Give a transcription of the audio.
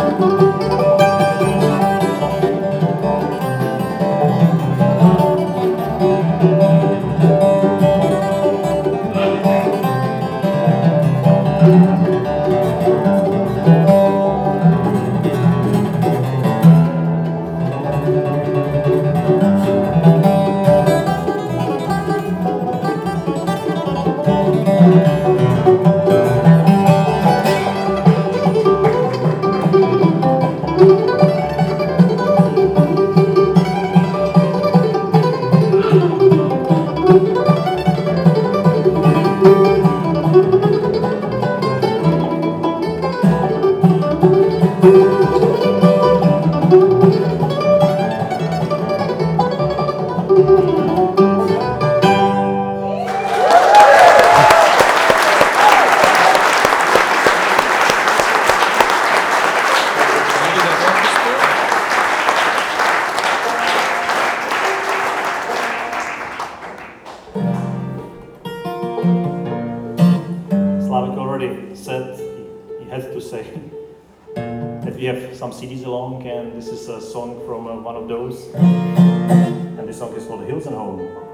Slavik already said, he had to say, that we have some CDs along, and this is a song from one of those, and this song is called Hills and Home.